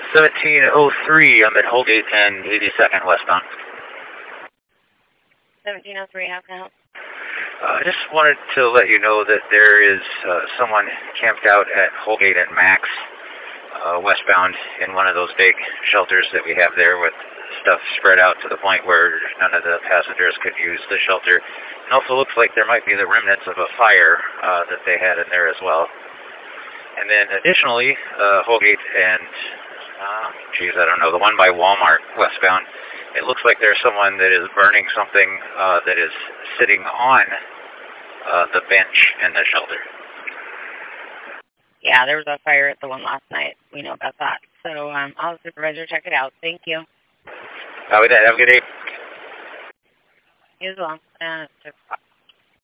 1703, I'm at Holgate and 82nd westbound. 1703, how can I help? I just wanted to let you know that there is someone camped out at Holgate and Max westbound in one of those big shelters that we have there with stuff spread out to the point where none of the passengers could use the shelter. It also looks like there might be the remnants of a fire that they had in there as well. And then additionally, Holgate and, I don't know, the one by Walmart westbound, it looks like there's someone that is burning something that is sitting on the bench in the shelter. Yeah, there was a fire at the one last night. We know about that. So I'll have the supervisor check it out. Thank you. Have a good day. You as well.